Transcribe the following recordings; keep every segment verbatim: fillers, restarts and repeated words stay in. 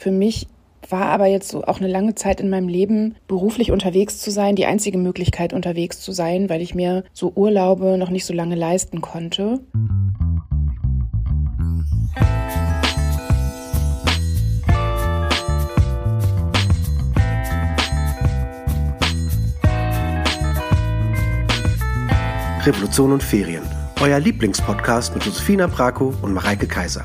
Für mich war aber jetzt so auch eine lange Zeit in meinem Leben beruflich unterwegs zu sein, die einzige Möglichkeit unterwegs zu sein, weil ich mir so Urlaube noch nicht so lange leisten konnte. Revolution und Ferien, euer Lieblingspodcast mit Josefina Brakow und Mareike Kaiser.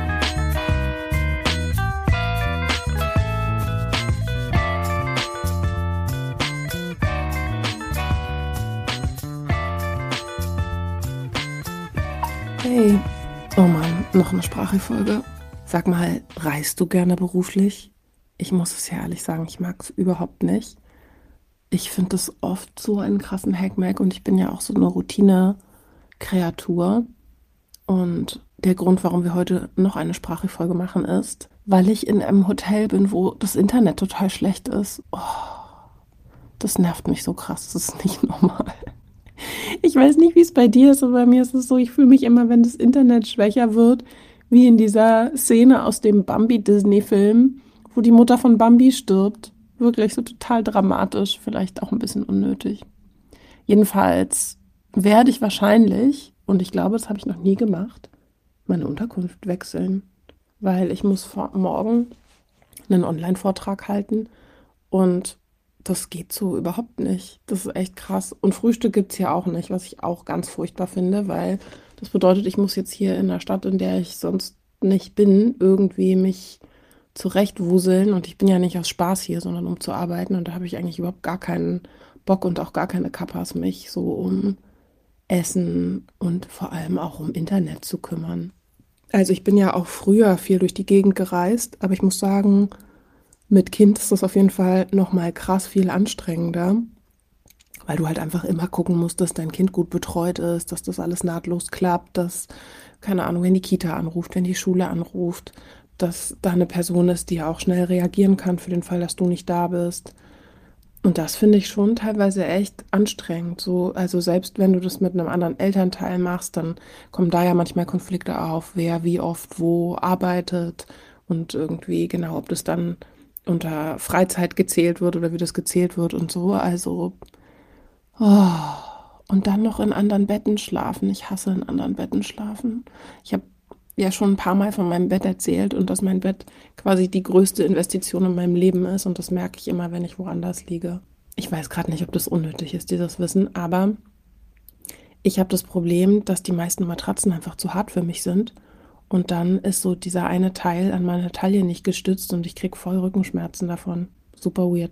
Hey, oh Mann, noch eine Sprachfolge. Sag mal, reist du gerne beruflich? Ich muss es ja ehrlich sagen, ich mag es überhaupt nicht. Ich finde das oft so einen krassen Hackmack und ich bin ja auch so eine Routine-Kreatur. Und der Grund, warum wir heute noch eine Sprachfolge machen, ist, weil ich in einem Hotel bin, wo das Internet total schlecht ist. Oh, das nervt mich so krass, das ist nicht normal. Ich weiß nicht, wie es bei dir ist, aber bei mir ist es so, ich fühle mich immer, wenn das Internet schwächer wird, wie in dieser Szene aus dem Bambi-Disney-Film, wo die Mutter von Bambi stirbt. Wirklich so total dramatisch, vielleicht auch ein bisschen unnötig. Jedenfalls werde ich wahrscheinlich, und ich glaube, das habe ich noch nie gemacht, meine Unterkunft wechseln, weil ich muss vor, morgen einen Online-Vortrag halten und das geht so überhaupt nicht. Das ist echt krass. Und Frühstück gibt es hier auch nicht, was ich auch ganz furchtbar finde, weil das bedeutet, ich muss jetzt hier in der Stadt, in der ich sonst nicht bin, irgendwie mich zurechtwuseln. Und ich bin ja nicht aus Spaß hier, sondern um zu arbeiten. Und da habe ich eigentlich überhaupt gar keinen Bock und auch gar keine Kappas, mich so um Essen und vor allem auch um Internet zu kümmern. Also ich bin ja auch früher viel durch die Gegend gereist, aber ich muss sagen, mit Kind ist das auf jeden Fall nochmal krass viel anstrengender, weil du halt einfach immer gucken musst, dass dein Kind gut betreut ist, dass das alles nahtlos klappt, dass, keine Ahnung, wenn die Kita anruft, wenn die Schule anruft, dass da eine Person ist, die auch schnell reagieren kann für den Fall, dass du nicht da bist. Und das finde ich schon teilweise echt anstrengend. So, also selbst wenn du das mit einem anderen Elternteil machst, dann kommen da ja manchmal Konflikte auf, wer wie oft wo arbeitet und irgendwie genau, ob das dann unter Freizeit gezählt wird oder wie das gezählt wird und so. Also, oh. Und dann noch in anderen Betten schlafen. Ich hasse in anderen Betten schlafen. Ich habe ja schon ein paar Mal von meinem Bett erzählt und dass mein Bett quasi die größte Investition in meinem Leben ist und das merke ich immer, wenn ich woanders liege. Ich weiß gerade nicht, ob das unnötig ist, dieses Wissen, aber ich habe das Problem, dass die meisten Matratzen einfach zu hart für mich sind und dann ist so dieser eine Teil an meiner Taille nicht gestützt und ich kriege voll Rückenschmerzen davon. Super weird.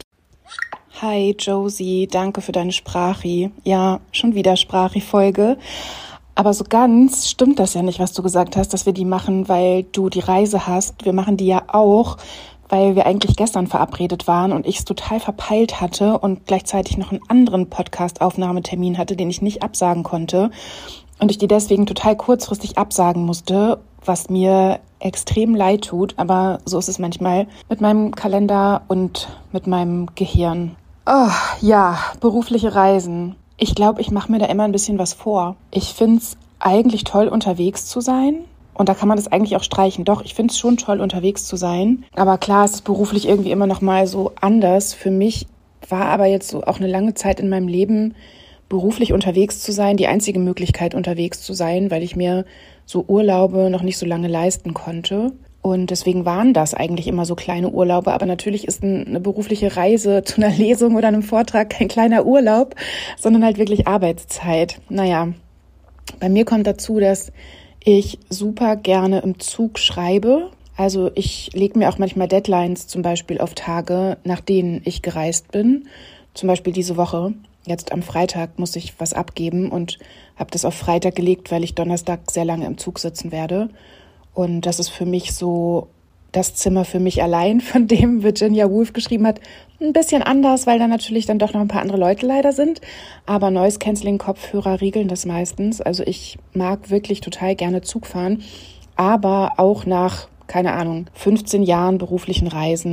Hi Josie, danke für deine Sprachi. Ja, schon wieder Sprachi-Folge. Aber so ganz stimmt das ja nicht, was du gesagt hast, dass wir die machen, weil du die Reise hast. Wir machen die ja auch, weil wir eigentlich gestern verabredet waren und ich es total verpeilt hatte und gleichzeitig noch einen anderen Podcast-Aufnahmetermin hatte, den ich nicht absagen konnte. Und ich die deswegen total kurzfristig absagen musste, was mir extrem leid tut. Aber so ist es manchmal mit meinem Kalender und mit meinem Gehirn. Oh, ja, berufliche Reisen. Ich glaube, ich mache mir da immer ein bisschen was vor. Ich finde es eigentlich toll, unterwegs zu sein. Und da kann man das eigentlich auch streichen. Doch, ich finde es schon toll, unterwegs zu sein. Aber klar, es ist beruflich irgendwie immer noch mal so anders. Für mich war aber jetzt so auch eine lange Zeit in meinem Leben beruflich unterwegs zu sein, die einzige Möglichkeit, unterwegs zu sein, weil ich mir so Urlaube noch nicht so lange leisten konnte. Und deswegen waren das eigentlich immer so kleine Urlaube. Aber natürlich ist eine berufliche Reise zu einer Lesung oder einem Vortrag kein kleiner Urlaub, sondern halt wirklich Arbeitszeit. Naja, bei mir kommt dazu, dass ich super gerne im Zug schreibe. Also ich lege mir auch manchmal Deadlines zum Beispiel auf Tage, nach denen ich gereist bin. Zum Beispiel diese Woche. Jetzt am Freitag muss ich was abgeben und habe das auf Freitag gelegt, weil ich Donnerstag sehr lange im Zug sitzen werde. Und das ist für mich so das Zimmer für mich allein, von dem Virginia Woolf geschrieben hat. Ein bisschen anders, weil da natürlich dann doch noch ein paar andere Leute leider sind. Aber Noise-Canceling-Kopfhörer riegeln das meistens. Also ich mag wirklich total gerne Zug fahren. Aber auch nach, keine Ahnung, fünfzehn Jahren beruflichen Reisen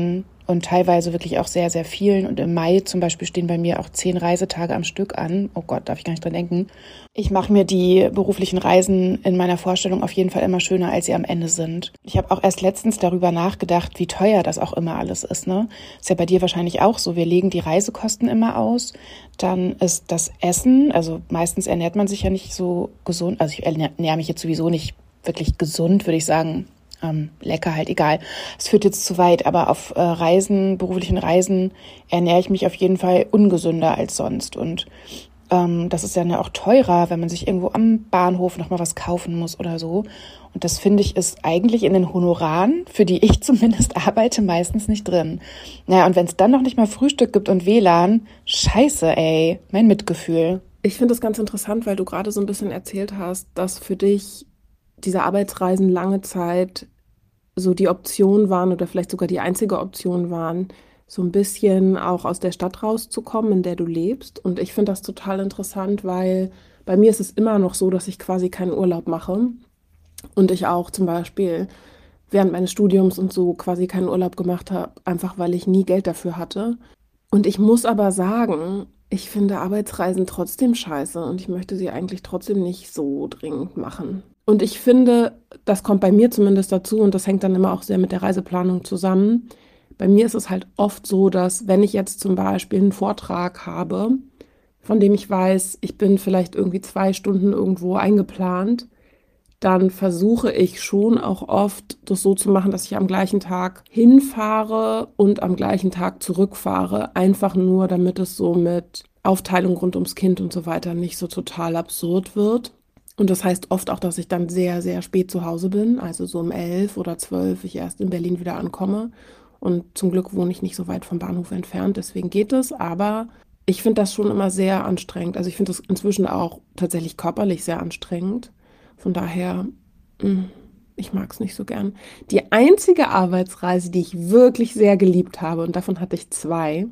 und teilweise wirklich auch sehr, sehr vielen. Und im Mai zum Beispiel stehen bei mir auch zehn Reisetage am Stück an. Oh Gott, darf ich gar nicht dran denken. Ich mache mir die beruflichen Reisen in meiner Vorstellung auf jeden Fall immer schöner, als sie am Ende sind. Ich habe auch erst letztens darüber nachgedacht, wie teuer das auch immer alles ist, ne? Ist ja bei dir wahrscheinlich auch so. Wir legen die Reisekosten immer aus. Dann ist das Essen, also meistens ernährt man sich ja nicht so gesund. Also ich ernähre mich jetzt sowieso nicht wirklich gesund, würde ich sagen. Ähm, lecker halt, egal. Es führt jetzt zu weit, aber auf äh, Reisen, beruflichen Reisen ernähre ich mich auf jeden Fall ungesünder als sonst. Und ähm, das ist dann ja auch teurer, wenn man sich irgendwo am Bahnhof nochmal was kaufen muss oder so. Und das, finde ich, ist eigentlich in den Honoraren, für die ich zumindest arbeite, meistens nicht drin. Naja, und wenn es dann noch nicht mal Frühstück gibt und W L A N, scheiße, ey, mein Mitgefühl. Ich finde das ganz interessant, weil du gerade so ein bisschen erzählt hast, dass für dich diese Arbeitsreisen lange Zeit so die Option waren oder vielleicht sogar die einzige Option waren, so ein bisschen auch aus der Stadt rauszukommen, in der du lebst. Und ich finde das total interessant, weil bei mir ist es immer noch so, dass ich quasi keinen Urlaub mache und ich auch zum Beispiel während meines Studiums und so quasi keinen Urlaub gemacht habe, einfach weil ich nie Geld dafür hatte. Und ich muss aber sagen, ich finde Arbeitsreisen trotzdem scheiße und ich möchte sie eigentlich trotzdem nicht so dringend machen. Und ich finde, das kommt bei mir zumindest dazu und das hängt dann immer auch sehr mit der Reiseplanung zusammen. Bei mir ist es halt oft so, dass wenn ich jetzt zum Beispiel einen Vortrag habe, von dem ich weiß, ich bin vielleicht irgendwie zwei Stunden irgendwo eingeplant, dann versuche ich schon auch oft, das so zu machen, dass ich am gleichen Tag hinfahre und am gleichen Tag zurückfahre. Einfach nur, damit es so mit Aufteilung rund ums Kind und so weiter nicht so total absurd wird. Und das heißt oft auch, dass ich dann sehr, sehr spät zu Hause bin, also so um elf oder zwölf ich erst in Berlin wieder ankomme. Und zum Glück wohne ich nicht so weit vom Bahnhof entfernt, deswegen geht es. Aber ich finde das schon immer sehr anstrengend. Also ich finde das inzwischen auch tatsächlich körperlich sehr anstrengend. Von daher, ich mag es nicht so gern. Die einzige Arbeitsreise, die ich wirklich sehr geliebt habe, und davon hatte ich zwei,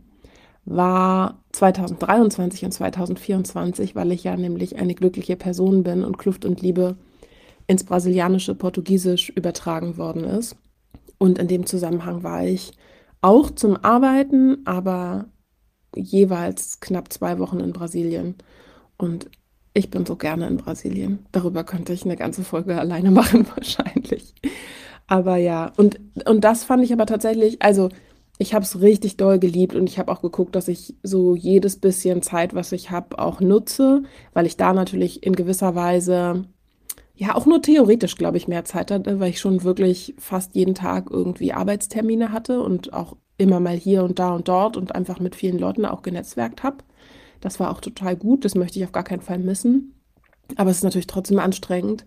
war zweitausenddreiundzwanzig und zweitausendvierundzwanzig, weil ich ja nämlich eine glückliche Person bin und Kluft und Liebe ins brasilianische Portugiesisch übertragen worden ist. Und in dem Zusammenhang war ich auch zum Arbeiten, aber jeweils knapp zwei Wochen in Brasilien. Und ich bin so gerne in Brasilien. Darüber könnte ich eine ganze Folge alleine machen, wahrscheinlich. Aber ja, und, und das fand ich aber tatsächlich, also ich habe es richtig doll geliebt und ich habe auch geguckt, dass ich so jedes bisschen Zeit, was ich habe, auch nutze, weil ich da natürlich in gewisser Weise, ja auch nur theoretisch, glaube ich, mehr Zeit hatte, weil ich schon wirklich fast jeden Tag irgendwie Arbeitstermine hatte und auch immer mal hier und da und dort und einfach mit vielen Leuten auch genetzwerkt habe. Das war auch total gut, das möchte ich auf gar keinen Fall missen. Aber es ist natürlich trotzdem anstrengend,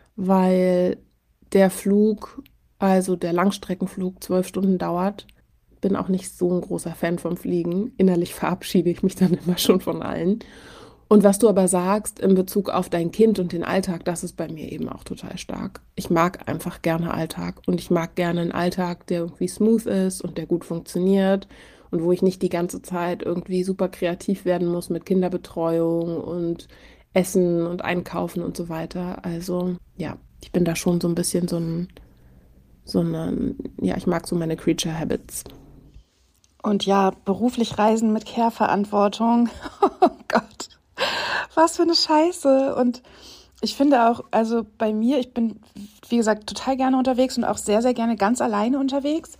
weil der Flug, also der Langstreckenflug, zwölf Stunden dauert. Bin auch nicht so ein großer Fan vom Fliegen. Innerlich verabschiede ich mich dann immer schon von allen. Und was du aber sagst in Bezug auf dein Kind und den Alltag, das ist bei mir eben auch total stark. Ich mag einfach gerne Alltag und ich mag gerne einen Alltag, der irgendwie smooth ist und der gut funktioniert und wo ich nicht die ganze Zeit irgendwie super kreativ werden muss mit Kinderbetreuung und Essen und Einkaufen und so weiter. Also ja, ich bin da schon so ein bisschen so ein, so ein, ja, ich mag so meine Creature Habits. Und ja, beruflich reisen mit Care-Verantwortung. Oh Gott, was für eine Scheiße. Und ich finde auch, also bei mir, ich bin, wie gesagt, total gerne unterwegs und auch sehr, sehr gerne ganz alleine unterwegs.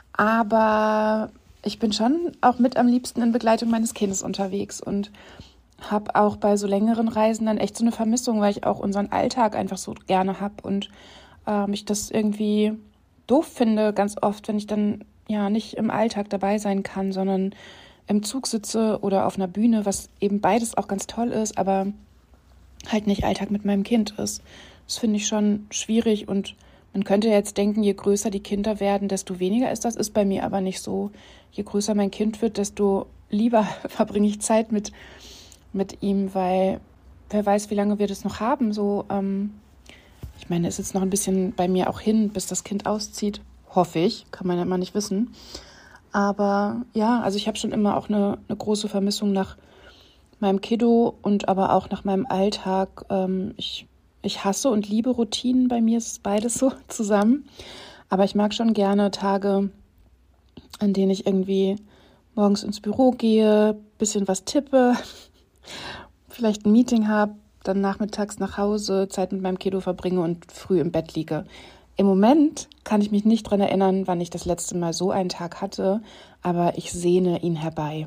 Aber ich bin schon auch mit am liebsten in Begleitung meines Kindes unterwegs und habe auch bei so längeren Reisen dann echt so eine Vermissung, weil ich auch unseren Alltag einfach so gerne habe und ähm, ich das irgendwie doof finde, ganz oft, wenn ich dann ja nicht im Alltag dabei sein kann, sondern im Zug sitze oder auf einer Bühne, was eben beides auch ganz toll ist, aber halt nicht Alltag mit meinem Kind ist. Das finde ich schon schwierig und man könnte jetzt denken, je größer die Kinder werden, desto weniger ist das, ist bei mir aber nicht so. Je größer mein Kind wird, desto lieber verbringe ich Zeit mit, mit ihm, weil wer weiß, wie lange wir das noch haben. So, ähm, ich meine, es ist jetzt noch ein bisschen bei mir auch hin, bis das Kind auszieht. Hoffe ich, kann man ja immer nicht wissen. Aber ja, also ich habe schon immer auch eine, eine große Vermissung nach meinem Kiddo und aber auch nach meinem Alltag. Ähm, ich, ich hasse und liebe Routinen, bei mir ist beides so zusammen. Aber ich mag schon gerne Tage, an denen ich irgendwie morgens ins Büro gehe, bisschen was tippe, vielleicht ein Meeting habe, dann nachmittags nach Hause, Zeit mit meinem Kiddo verbringe und früh im Bett liege. Im Moment kann ich mich nicht daran erinnern, wann ich das letzte Mal so einen Tag hatte, aber ich sehne ihn herbei.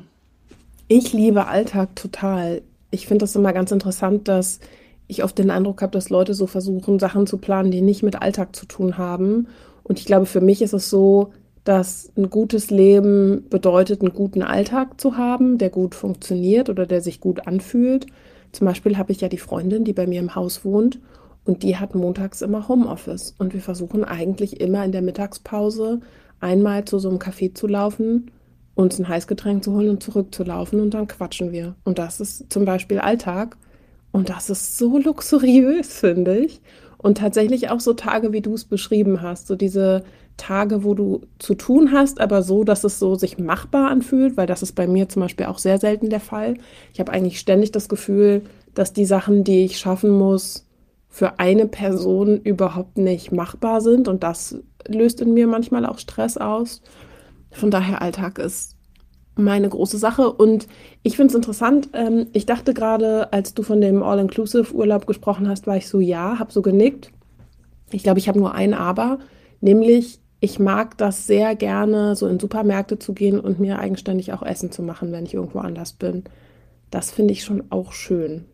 Ich liebe Alltag total. Ich finde das immer ganz interessant, dass ich oft den Eindruck habe, dass Leute so versuchen, Sachen zu planen, die nicht mit Alltag zu tun haben. Und ich glaube, für mich ist es so, dass ein gutes Leben bedeutet, einen guten Alltag zu haben, der gut funktioniert oder der sich gut anfühlt. Zum Beispiel habe ich ja die Freundin, die bei mir im Haus wohnt, und die hat montags immer Homeoffice. Und wir versuchen eigentlich immer in der Mittagspause einmal zu so einem Café zu laufen, uns ein Heißgetränk zu holen und zurückzulaufen, und dann quatschen wir. Und das ist zum Beispiel Alltag. Und das ist so luxuriös, finde ich. Und tatsächlich auch so Tage, wie du es beschrieben hast. So diese Tage, wo du zu tun hast, aber so, dass es so sich machbar anfühlt, weil das ist bei mir zum Beispiel auch sehr selten der Fall. Ich habe eigentlich ständig das Gefühl, dass die Sachen, die ich schaffen muss, für eine Person überhaupt nicht machbar sind. Und das löst in mir manchmal auch Stress aus. Von daher, Alltag ist meine große Sache. Und ich finde es interessant, ähm, ich dachte gerade, als du von dem All-Inclusive-Urlaub gesprochen hast, war ich so, ja, habe so genickt. Ich glaube, ich habe nur ein Aber, nämlich ich mag das sehr gerne, so in Supermärkte zu gehen und mir eigenständig auch Essen zu machen, wenn ich irgendwo anders bin. Das finde ich schon auch schön.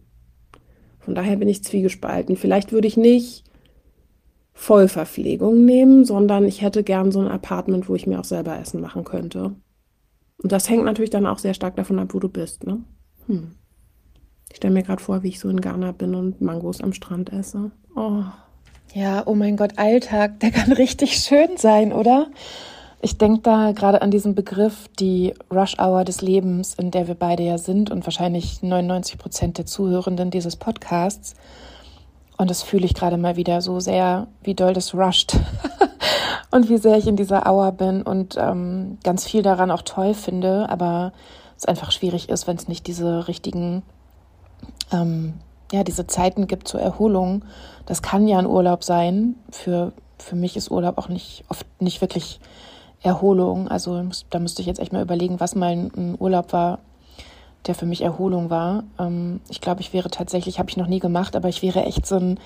Von daher bin ich zwiegespalten. Vielleicht würde ich nicht Vollverpflegung nehmen, sondern ich hätte gern so ein Apartment, wo ich mir auch selber Essen machen könnte. Und das hängt natürlich dann auch sehr stark davon ab, wo du bist, ne? Hm. Ich stelle mir gerade vor, wie ich so in Ghana bin und Mangos am Strand esse. Oh. Ja, oh mein Gott, Alltag, der kann richtig schön sein, oder? Ich denke da gerade an diesen Begriff, die Rush-Hour des Lebens, in der wir beide ja sind und wahrscheinlich neunundneunzig Prozent der Zuhörenden dieses Podcasts. Und das fühle ich gerade mal wieder so sehr, wie doll das rusht und wie sehr ich in dieser Hour bin und ähm, ganz viel daran auch toll finde, aber es einfach schwierig ist, wenn es nicht diese richtigen, ähm, ja, diese Zeiten gibt zur Erholung. Das kann ja ein Urlaub sein. Für, für mich ist Urlaub auch nicht oft nicht wirklich Erholung. Also da müsste ich jetzt echt mal überlegen, was mal ein Urlaub war, der für mich Erholung war. Ähm, ich glaube, ich wäre tatsächlich, habe ich noch nie gemacht, aber ich wäre echt so ein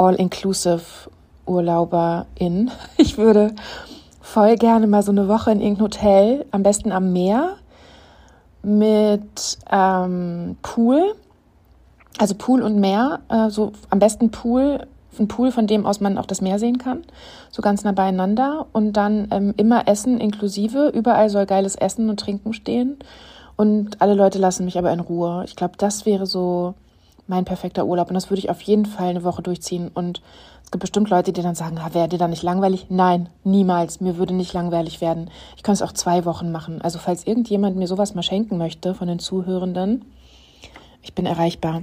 All-Inclusive-Urlauberin. Ich würde voll gerne mal so eine Woche in irgendein Hotel, am besten am Meer, mit ähm, Pool, also Pool und Meer, äh, so am besten Pool, ein Pool, von dem aus man auch das Meer sehen kann, so ganz nah beieinander, und dann ähm, immer Essen inklusive, überall soll geiles Essen und Trinken stehen und alle Leute lassen mich aber in Ruhe. Ich glaube, das wäre so mein perfekter Urlaub und das würde ich auf jeden Fall eine Woche durchziehen. Und es gibt bestimmt Leute, die dann sagen, wäre dir dann nicht langweilig? Nein, niemals, mir würde nicht langweilig werden. Ich könnte es auch zwei Wochen machen. Also falls irgendjemand mir sowas mal schenken möchte von den Zuhörenden, ich bin erreichbar.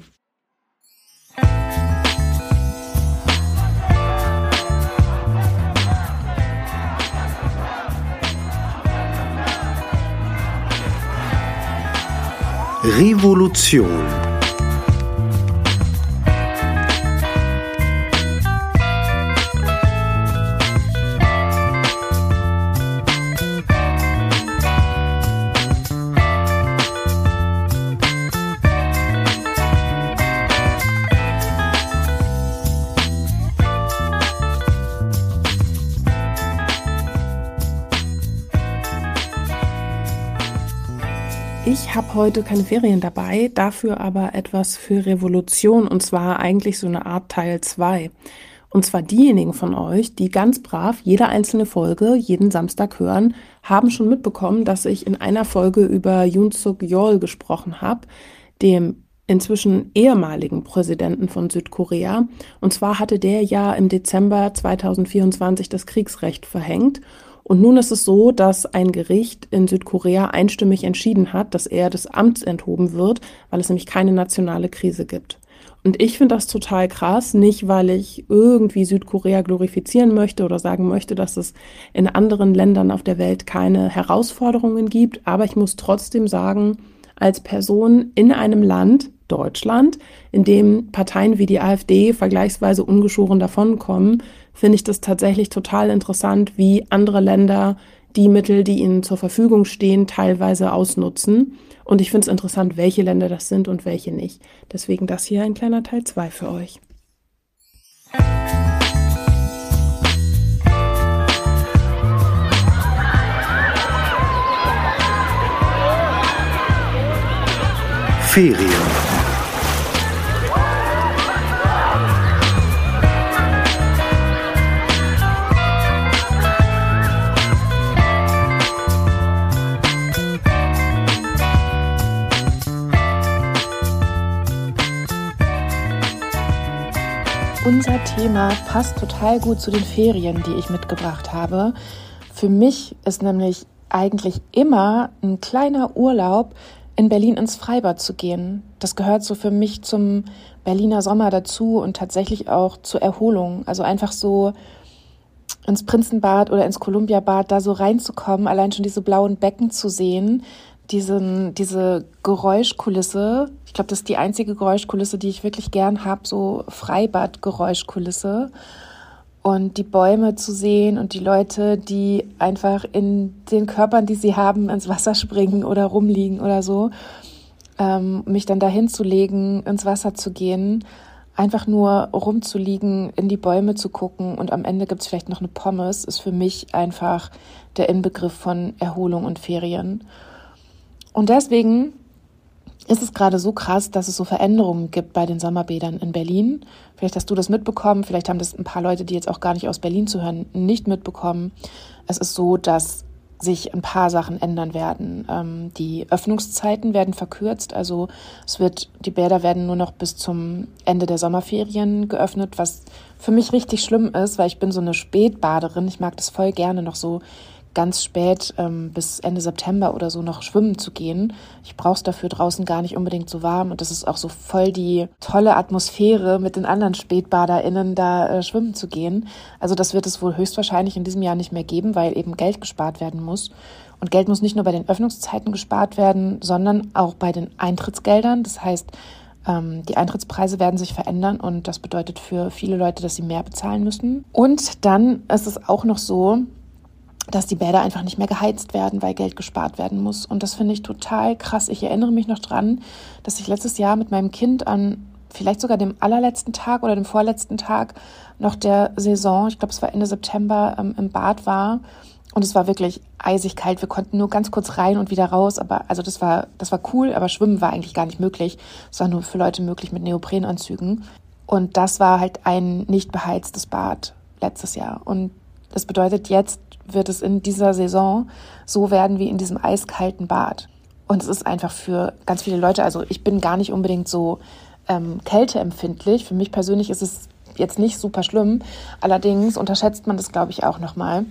Revolution. Ich habe heute keine Ferien dabei, dafür aber etwas für Revolution, und zwar eigentlich so eine Art Teil zwei. Und zwar diejenigen von euch, die ganz brav jede einzelne Folge jeden Samstag hören, haben schon mitbekommen, dass ich in einer Folge über Yoon Suk Yeol gesprochen habe, dem inzwischen ehemaligen Präsidenten von Südkorea. Und zwar hatte der ja im Dezember zweitausendvierundzwanzig das Kriegsrecht verhängt. Und nun ist es so, dass ein Gericht in Südkorea einstimmig entschieden hat, dass er des Amts enthoben wird, weil es nämlich keine nationale Krise gibt. Und ich finde das total krass, nicht weil ich irgendwie Südkorea glorifizieren möchte oder sagen möchte, dass es in anderen Ländern auf der Welt keine Herausforderungen gibt, aber ich muss trotzdem sagen, als Person in einem Land, Deutschland, in dem Parteien wie die AfD vergleichsweise ungeschoren davonkommen, finde ich das tatsächlich total interessant, wie andere Länder die Mittel, die ihnen zur Verfügung stehen, teilweise ausnutzen. Und ich finde es interessant, welche Länder das sind und welche nicht. Deswegen das hier ein kleiner Teil zwei für euch. Ferien. Unser Thema passt total gut zu den Ferien, die ich mitgebracht habe. Für mich ist nämlich eigentlich immer ein kleiner Urlaub in Berlin ins Freibad zu gehen. Das gehört so für mich zum Berliner Sommer dazu und tatsächlich auch zur Erholung. Also einfach so ins Prinzenbad oder ins Kolumbiabad da so reinzukommen, allein schon diese blauen Becken zu sehen, diesen, diese Geräuschkulisse. Ich glaube, das ist die einzige Geräuschkulisse, die ich wirklich gern habe, so Freibad-Geräuschkulisse. Und die Bäume zu sehen und die Leute, die einfach in den Körpern, die sie haben, ins Wasser springen oder rumliegen oder so. Ähm, mich dann dahin zu legen, ins Wasser zu gehen, einfach nur rumzuliegen, in die Bäume zu gucken und am Ende gibt's vielleicht noch eine Pommes, ist für mich einfach der Inbegriff von Erholung und Ferien. Und deswegen ist es gerade so krass, dass es so Veränderungen gibt bei den Sommerbädern in Berlin. Vielleicht hast du das mitbekommen, vielleicht haben das ein paar Leute, die jetzt auch gar nicht aus Berlin zuhören, nicht mitbekommen. Es ist so, dass sich ein paar Sachen ändern werden. Ähm, die Öffnungszeiten werden verkürzt, also es wird, die Bäder werden nur noch bis zum Ende der Sommerferien geöffnet, was für mich richtig schlimm ist, weil ich bin so eine Spätbaderin. Ich mag das voll gerne noch so ganz spät ähm, bis Ende September oder so noch schwimmen zu gehen. Ich brauche es dafür draußen gar nicht unbedingt so warm und das ist auch so voll die tolle Atmosphäre, mit den anderen SpätbaderInnen da äh, schwimmen zu gehen. Also das wird es wohl höchstwahrscheinlich in diesem Jahr nicht mehr geben, weil eben Geld gespart werden muss. Und Geld muss nicht nur bei den Öffnungszeiten gespart werden, sondern auch bei den Eintrittsgeldern. Das heißt, ähm, die Eintrittspreise werden sich verändern und das bedeutet für viele Leute, dass sie mehr bezahlen müssen. Und dann ist es auch noch so, dass die Bäder einfach nicht mehr geheizt werden, weil Geld gespart werden muss. Und das finde ich total krass. Ich erinnere mich noch dran, dass ich letztes Jahr mit meinem Kind an vielleicht sogar dem allerletzten Tag oder dem vorletzten Tag noch der Saison, ich glaube es war Ende September, ähm, im Bad war. Und es war wirklich eisig kalt. Wir konnten nur ganz kurz rein und wieder raus. Aber also das war, das war cool, aber Schwimmen war eigentlich gar nicht möglich. Es war nur für Leute möglich mit Neoprenanzügen. Und das war halt ein nicht beheiztes Bad letztes Jahr. Und das bedeutet, jetzt wird es in dieser Saison so werden wie in diesem eiskalten Bad. Und es ist einfach für ganz viele Leute, also ich bin gar nicht unbedingt so ähm, kälteempfindlich. Für mich persönlich ist es jetzt nicht super schlimm. Allerdings unterschätzt man das, glaube ich, auch nochmal,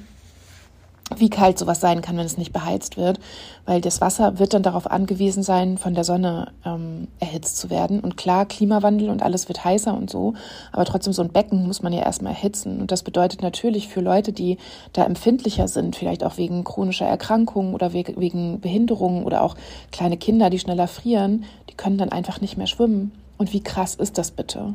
wie kalt sowas sein kann, wenn es nicht beheizt wird, weil das Wasser wird dann darauf angewiesen sein, von der Sonne ähm, erhitzt zu werden. Und klar, Klimawandel und alles wird heißer und so, aber trotzdem so ein Becken muss man ja erstmal erhitzen. Und das bedeutet natürlich für Leute, die da empfindlicher sind, vielleicht auch wegen chronischer Erkrankungen oder wegen Behinderungen oder auch kleine Kinder, die schneller frieren, die können dann einfach nicht mehr schwimmen. Und wie krass ist das bitte?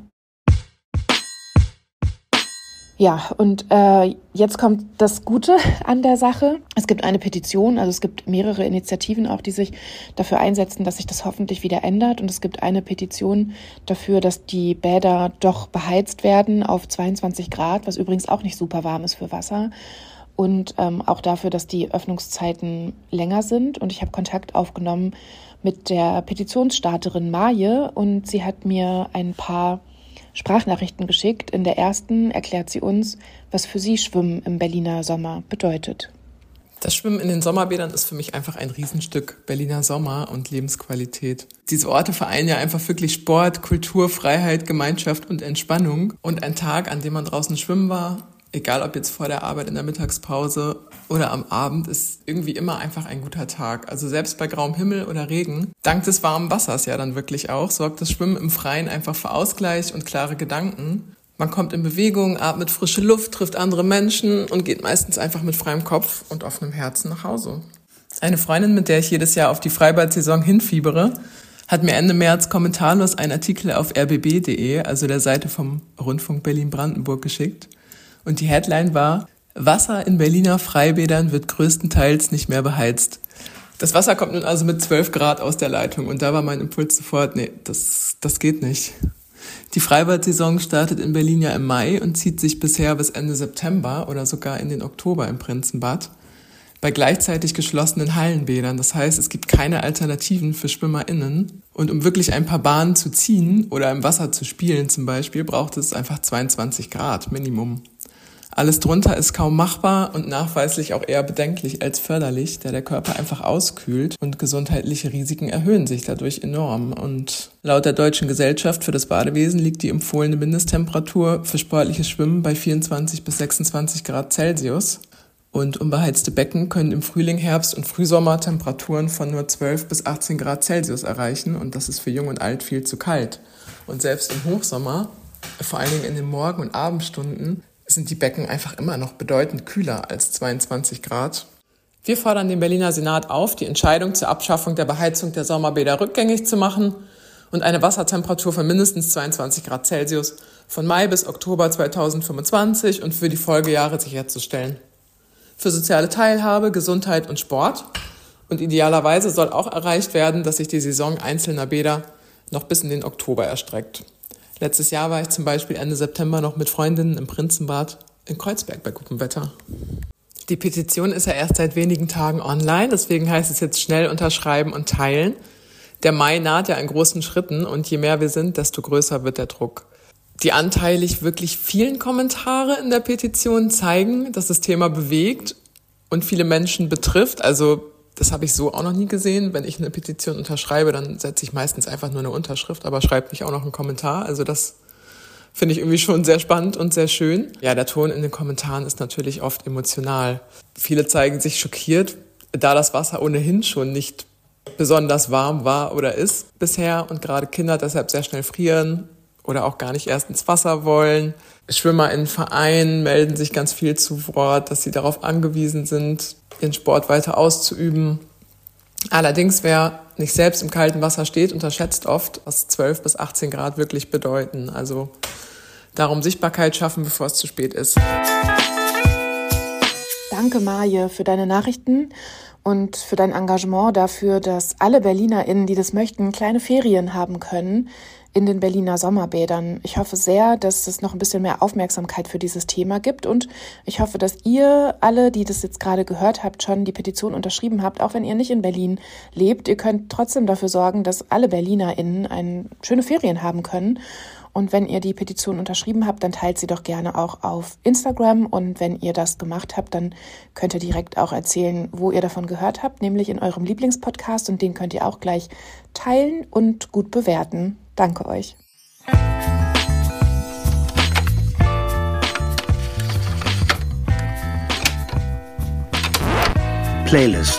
Ja, und äh, jetzt kommt das Gute an der Sache. Es gibt eine Petition, also es gibt mehrere Initiativen auch, die sich dafür einsetzen, dass sich das hoffentlich wieder ändert. Und es gibt eine Petition dafür, dass die Bäder doch beheizt werden auf zweiundzwanzig Grad, was übrigens auch nicht super warm ist für Wasser. Und ähm, auch dafür, dass die Öffnungszeiten länger sind. Und ich habe Kontakt aufgenommen mit der Petitionsstarterin Maje und sie hat mir ein paar Sprachnachrichten geschickt. In der ersten erklärt sie uns, was für sie Schwimmen im Berliner Sommer bedeutet. Das Schwimmen in den Sommerbädern ist für mich einfach ein Riesenstück Berliner Sommer und Lebensqualität. Diese Orte vereinen ja einfach wirklich Sport, Kultur, Freiheit, Gemeinschaft und Entspannung. Und ein Tag, an dem man draußen schwimmen war, egal ob jetzt vor der Arbeit in der Mittagspause oder am Abend, ist irgendwie immer einfach ein guter Tag. Also selbst bei grauem Himmel oder Regen, dank des warmen Wassers ja dann wirklich auch, sorgt das Schwimmen im Freien einfach für Ausgleich und klare Gedanken. Man kommt in Bewegung, atmet frische Luft, trifft andere Menschen und geht meistens einfach mit freiem Kopf und offenem Herzen nach Hause. Eine Freundin, mit der ich jedes Jahr auf die Freibad-Saison hinfiebere, hat mir Ende März kommentarlos einen Artikel auf r b b punkt d e, also der Seite vom Rundfunk Berlin-Brandenburg, geschickt. Und die Headline war: Wasser in Berliner Freibädern wird größtenteils nicht mehr beheizt. Das Wasser kommt nun also mit zwölf Grad aus der Leitung und da war mein Impuls sofort, nee, das, das geht nicht. Die Freibad-Saison startet in Berlin ja im Mai und zieht sich bisher bis Ende September oder sogar in den Oktober im Prinzenbad. Bei gleichzeitig geschlossenen Hallenbädern. Das heißt, es gibt keine Alternativen für SchwimmerInnen. Und um wirklich ein paar Bahnen zu ziehen oder im Wasser zu spielen zum Beispiel, braucht es einfach zweiundzwanzig Grad Minimum. Alles drunter ist kaum machbar und nachweislich auch eher bedenklich als förderlich, da der Körper einfach auskühlt und gesundheitliche Risiken erhöhen sich dadurch enorm. Und laut der Deutschen Gesellschaft für das Badewesen liegt die empfohlene Mindesttemperatur für sportliches Schwimmen bei vierundzwanzig bis sechsundzwanzig Grad Celsius. Und unbeheizte Becken können im Frühling, Herbst und Frühsommer Temperaturen von nur zwölf bis achtzehn Grad Celsius erreichen und das ist für Jung und Alt viel zu kalt. Und selbst im Hochsommer, vor allen Dingen in den Morgen- und Abendstunden, sind die Becken einfach immer noch bedeutend kühler als zweiundzwanzig Grad. Wir fordern den Berliner Senat auf, die Entscheidung zur Abschaffung der Beheizung der Sommerbäder rückgängig zu machen und eine Wassertemperatur von mindestens zweiundzwanzig Grad Celsius von Mai bis Oktober zweitausendfünfundzwanzig und für die Folgejahre sicherzustellen. Für soziale Teilhabe, Gesundheit und Sport. Und idealerweise soll auch erreicht werden, dass sich die Saison einzelner Bäder noch bis in den Oktober erstreckt. Letztes Jahr war ich zum Beispiel Ende September noch mit Freundinnen im Prinzenbad in Kreuzberg bei gutem Wetter. Die Petition ist ja erst seit wenigen Tagen online, deswegen heißt es jetzt schnell unterschreiben und teilen. Der Mai naht ja in großen Schritten und je mehr wir sind, desto größer wird der Druck. Die anteilig wirklich vielen Kommentare in der Petition zeigen, dass das Thema bewegt und viele Menschen betrifft. Also das habe ich so auch noch nie gesehen. Wenn ich eine Petition unterschreibe, dann setze ich meistens einfach nur eine Unterschrift, aber schreibe nicht auch noch einen Kommentar. Also das finde ich irgendwie schon sehr spannend und sehr schön. Ja, der Ton in den Kommentaren ist natürlich oft emotional. Viele zeigen sich schockiert, da das Wasser ohnehin schon nicht besonders warm war oder ist bisher und gerade Kinder deshalb sehr schnell frieren oder auch gar nicht erst ins Wasser wollen. Schwimmer in Vereinen melden sich ganz viel zu Wort, dass sie darauf angewiesen sind, ihren Sport weiter auszuüben. Allerdings, wer nicht selbst im kalten Wasser steht, unterschätzt oft, was zwölf bis achtzehn Grad wirklich bedeuten. Also darum Sichtbarkeit schaffen, bevor es zu spät ist. Danke, Marje, für deine Nachrichten und für dein Engagement dafür, dass alle BerlinerInnen, die das möchten, kleine Ferien haben können in den Berliner Sommerbädern. Ich hoffe sehr, dass es noch ein bisschen mehr Aufmerksamkeit für dieses Thema gibt und ich hoffe, dass ihr alle, die das jetzt gerade gehört habt, schon die Petition unterschrieben habt, auch wenn ihr nicht in Berlin lebt. Ihr könnt trotzdem dafür sorgen, dass alle BerlinerInnen eine schöne Ferien haben können. Und wenn ihr die Petition unterschrieben habt, dann teilt sie doch gerne auch auf Instagram. Und wenn ihr das gemacht habt, dann könnt ihr direkt auch erzählen, wo ihr davon gehört habt, nämlich in eurem Lieblingspodcast. Und den könnt ihr auch gleich teilen und gut bewerten. Danke euch. Playlist.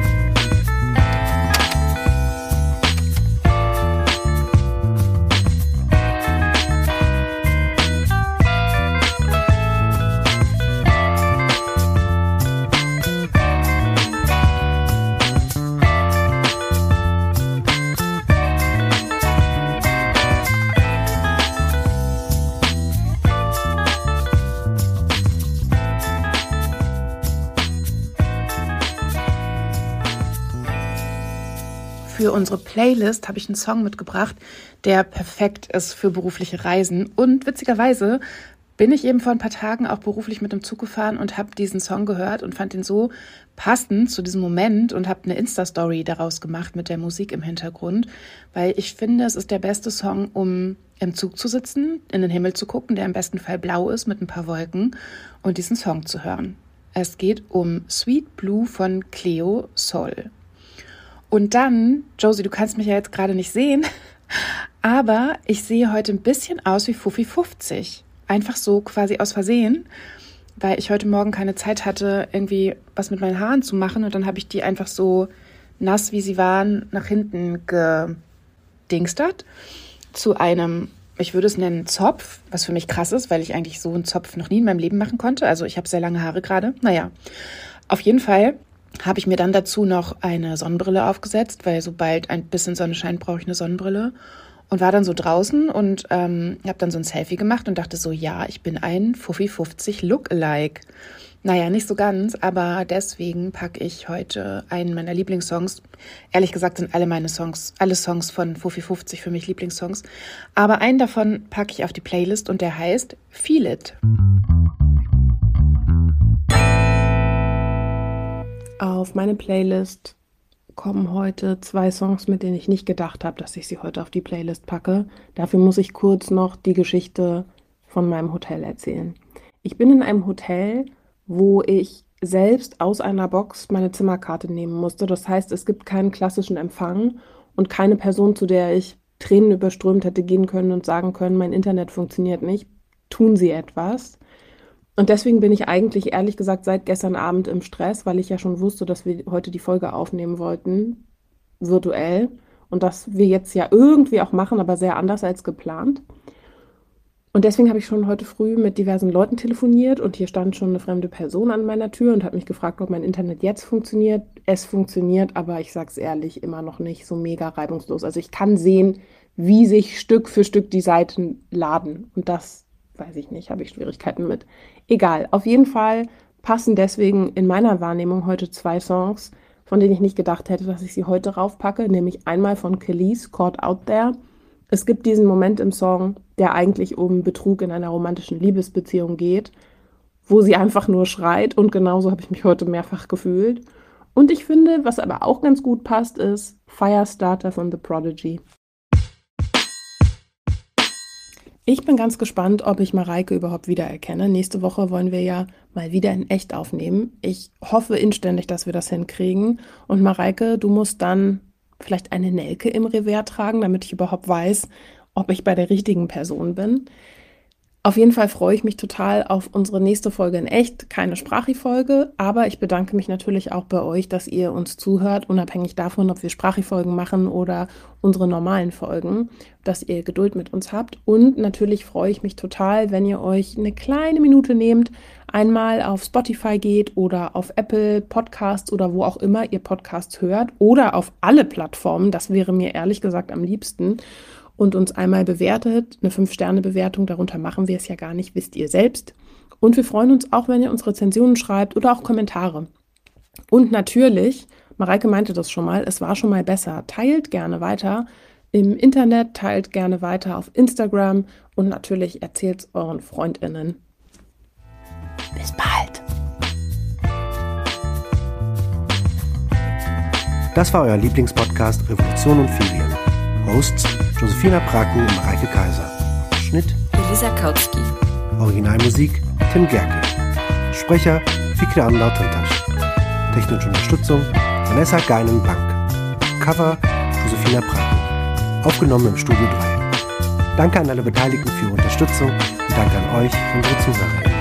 Für unsere Playlist habe ich einen Song mitgebracht, der perfekt ist für berufliche Reisen. Und witzigerweise bin ich eben vor ein paar Tagen auch beruflich mit dem Zug gefahren und habe diesen Song gehört und fand ihn so passend zu diesem Moment und habe eine Insta-Story daraus gemacht mit der Musik im Hintergrund, weil ich finde, es ist der beste Song, um im Zug zu sitzen, in den Himmel zu gucken, der im besten Fall blau ist mit ein paar Wolken und diesen Song zu hören. Es geht um Sweet Blue von Cleo Sol. Und dann, Josie, du kannst mich ja jetzt gerade nicht sehen, aber ich sehe heute ein bisschen aus wie Fuffi fünfzig. Einfach so quasi aus Versehen, weil ich heute Morgen keine Zeit hatte, irgendwie was mit meinen Haaren zu machen. Und dann habe ich die einfach so nass, wie sie waren, nach hinten gedingstert zu einem, ich würde es nennen, Zopf, was für mich krass ist, weil ich eigentlich so einen Zopf noch nie in meinem Leben machen konnte. Also ich habe sehr lange Haare gerade. Naja, auf jeden Fall habe ich mir dann dazu noch eine Sonnenbrille aufgesetzt, weil sobald ein bisschen Sonne scheint, brauche ich eine Sonnenbrille. Und war dann so draußen und ähm, habe dann so ein Selfie gemacht und dachte so, ja, ich bin ein Fuffi fünfzig Lookalike. Naja, nicht so ganz, aber deswegen packe ich heute einen meiner Lieblingssongs. Ehrlich gesagt sind alle meine Songs, alle Songs von Fofi fünfzig für mich Lieblingssongs. Aber einen davon packe ich auf die Playlist und der heißt Feel It. Auf meine Playlist kommen heute zwei Songs, mit denen ich nicht gedacht habe, dass ich sie heute auf die Playlist packe. Dafür muss ich kurz noch die Geschichte von meinem Hotel erzählen. Ich bin in einem Hotel, wo ich selbst aus einer Box meine Zimmerkarte nehmen musste. Das heißt, es gibt keinen klassischen Empfang und keine Person, zu der ich tränenüberströmt hätte gehen können und sagen können, mein Internet funktioniert nicht. Tun Sie etwas. Und deswegen bin ich eigentlich, ehrlich gesagt, seit gestern Abend im Stress, weil ich ja schon wusste, dass wir heute die Folge aufnehmen wollten, virtuell. Und dass wir jetzt ja irgendwie auch machen, aber sehr anders als geplant. Und deswegen habe ich schon heute früh mit diversen Leuten telefoniert und hier stand schon eine fremde Person an meiner Tür und hat mich gefragt, ob mein Internet jetzt funktioniert. Es funktioniert, aber ich sage es ehrlich, immer noch nicht so mega reibungslos. Also ich kann sehen, wie sich Stück für Stück die Seiten laden. Und das, weiß ich nicht, habe ich Schwierigkeiten mit. Egal, auf jeden Fall passen deswegen in meiner Wahrnehmung heute zwei Songs, von denen ich nicht gedacht hätte, dass ich sie heute raufpacke. Nämlich einmal von Kelis, Caught Out There. Es gibt diesen Moment im Song, der eigentlich um Betrug in einer romantischen Liebesbeziehung geht, wo sie einfach nur schreit und genauso habe ich mich heute mehrfach gefühlt. Und ich finde, was aber auch ganz gut passt, ist Firestarter von The Prodigy. Ich bin ganz gespannt, ob ich Mareike überhaupt wiedererkenne. Nächste Woche wollen wir ja mal wieder in echt aufnehmen. Ich hoffe inständig, dass wir das hinkriegen. Und Mareike, du musst dann vielleicht eine Nelke im Revers tragen, damit ich überhaupt weiß, ob ich bei der richtigen Person bin. Auf jeden Fall freue ich mich total auf unsere nächste Folge in echt. Keine Sprachi-Folge, aber ich bedanke mich natürlich auch bei euch, dass ihr uns zuhört, unabhängig davon, ob wir Sprachi-Folgen machen oder unsere normalen Folgen, dass ihr Geduld mit uns habt. Und natürlich freue ich mich total, wenn ihr euch eine kleine Minute nehmt, einmal auf Spotify geht oder auf Apple Podcasts oder wo auch immer ihr Podcasts hört oder auf alle Plattformen, das wäre mir ehrlich gesagt am liebsten, und uns einmal bewertet, eine fünf Sterne Bewertung, darunter machen wir es ja gar nicht, wisst ihr selbst. Und wir freuen uns auch, wenn ihr uns Rezensionen schreibt oder auch Kommentare. Und natürlich, Mareike meinte das schon mal, es war schon mal besser, teilt gerne weiter im Internet, teilt gerne weiter auf Instagram und natürlich erzählt es euren FreundInnen. Bis bald! Das war euer Lieblingspodcast Revolution und Ferien. Hosts Josefina Praku und Mareike Kaiser. Schnitt Elisa Kautsky. Originalmusik Tim Gerke. Sprecher Fikri Lautentasch. Technische Unterstützung Vanessa Geinen-Blank. Cover Josefina Praku. Aufgenommen im Studio drei. Danke an alle Beteiligten für Ihre Unterstützung und danke an euch, unsere Zuhörer.